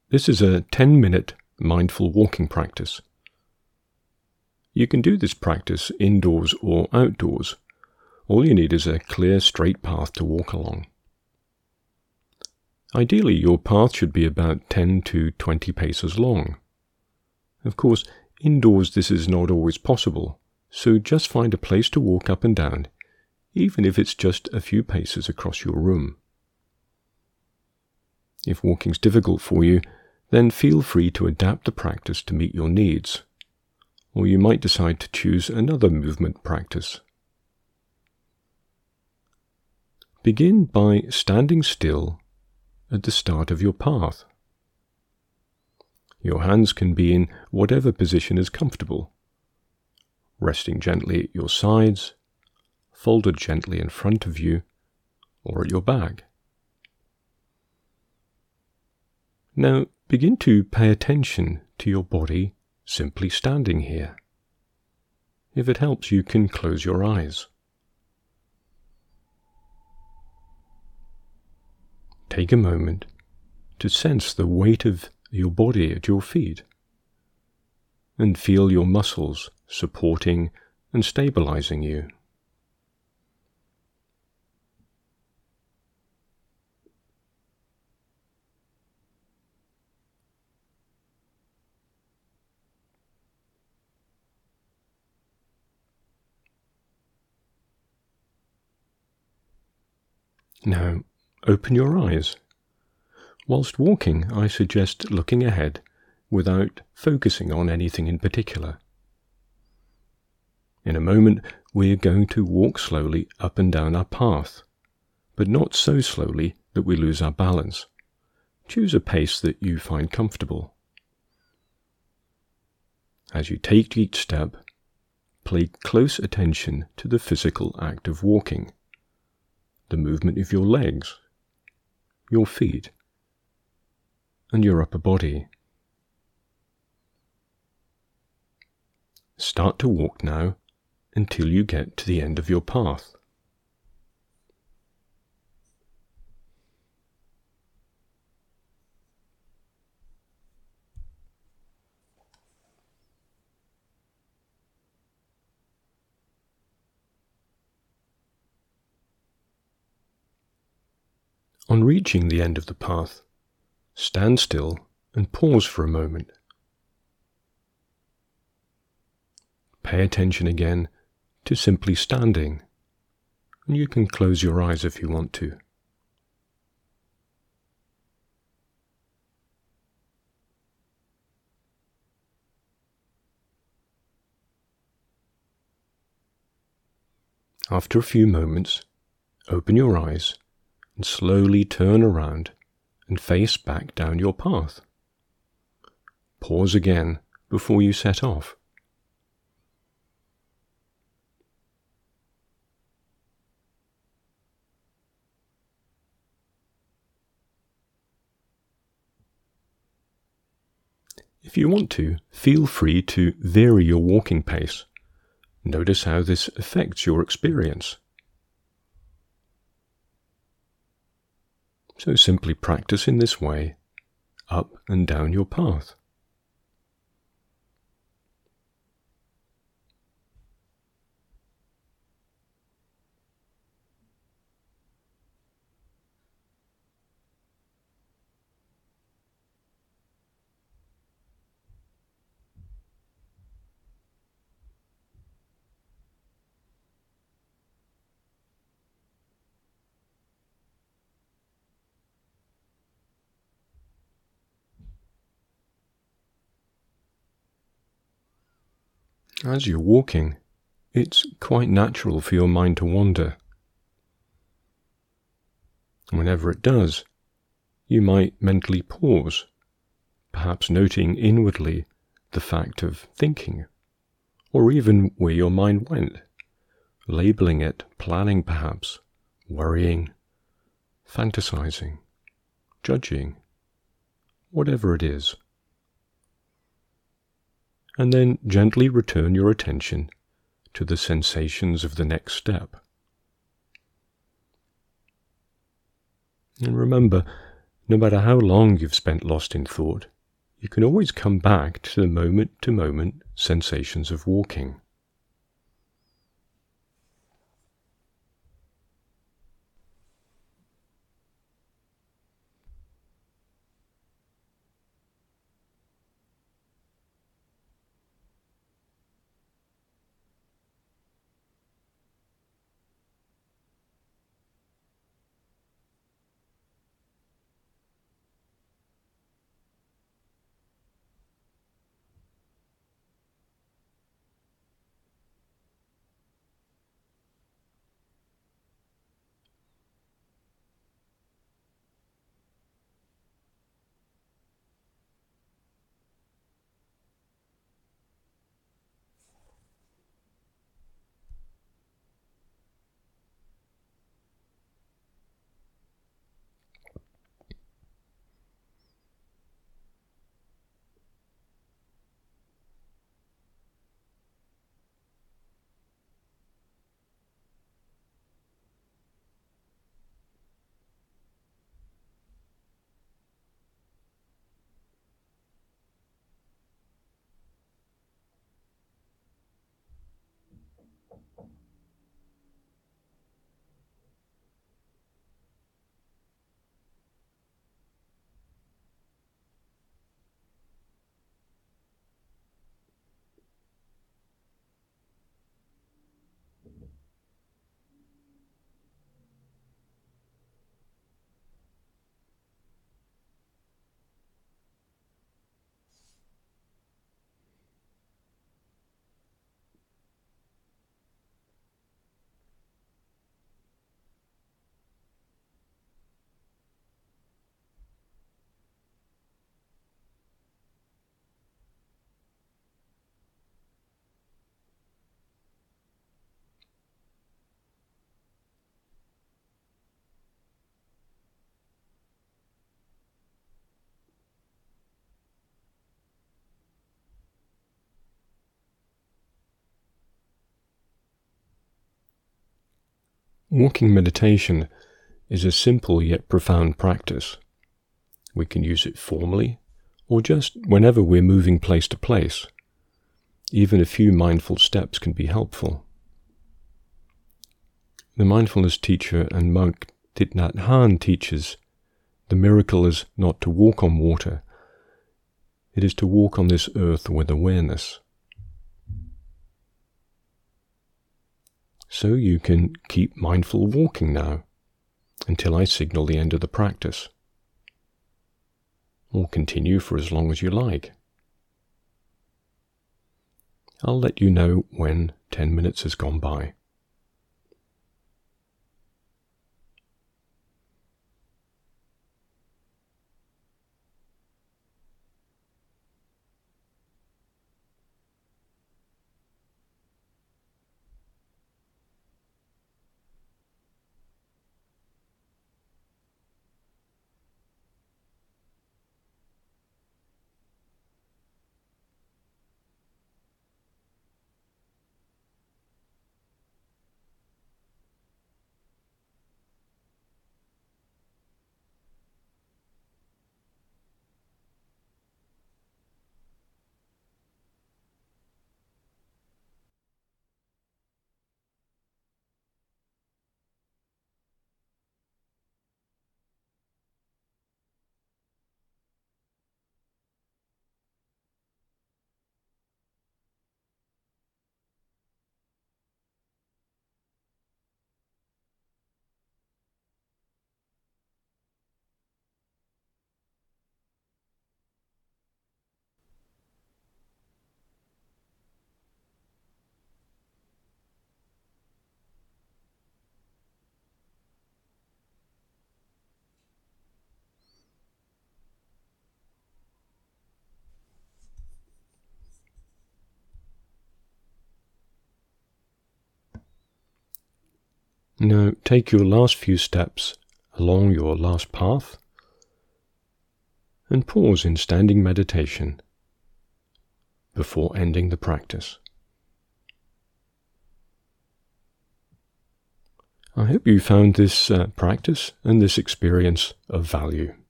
This is a 10-minute mindful walking practice. You can do this practice indoors or outdoors. All you need is a clear, straight path to walk along. Ideally, your path should be about 10 to 20 paces long. Of course, indoors this is not always possible, so just find a place to walk up and down, even if it's just a few paces across your room. If walking's difficult for you, then feel free to adapt the practice to meet your needs, or you might decide to choose another movement practice. Begin by standing still at the start of your path. Your hands can be in whatever position is comfortable, resting gently at your sides, folded gently in front of you, or at your back. Now begin to pay attention to your body simply standing here. If it helps, you can close your eyes. Take a moment to sense the weight of your body at your feet and feel your muscles supporting and stabilizing you. Now, open your eyes. Whilst walking, I suggest looking ahead without focusing on anything in particular. In a moment, we're going to walk slowly up and down our path, but not so slowly that we lose our balance. Choose a pace that you find comfortable. As you take each step, pay close attention to the physical act of walking, the movement of your legs, your feet, and your upper body. Start to walk now until you get to the end of your path. On reaching the end of the path, stand still and pause for a moment. Pay attention again to simply standing, and you can close your eyes if you want to. After a few moments, open your eyes and slowly turn around and face back down your path. Pause again before you set off. If you want to, feel free to vary your walking pace. Notice how this affects your experience. So simply practice in this way, up and down your path. As you're walking, it's quite natural for your mind to wander. Whenever it does, you might mentally pause, perhaps noting inwardly the fact of thinking, or even where your mind went, labeling it, planning perhaps, worrying, fantasizing, judging, whatever it is. And then gently return your attention to the sensations of the next step. And remember No matter how long you've spent lost in thought, you can always come back to the moment-to-moment sensations of walking. Walking meditation is a simple yet profound practice. We can use it formally or just whenever we're moving place to place. Even a few mindful steps can be helpful. The mindfulness teacher and monk Thich Nhat Hanh teaches, the miracle is not to walk on water, it is to walk on this earth with awareness. So you can keep mindful walking now, until I signal the end of the practice. Or continue for as long as you like. I'll let you know when 10 minutes has gone by. Now take your last few steps along your last path and pause in standing meditation before ending the practice. I hope you found this practice and this experience of value.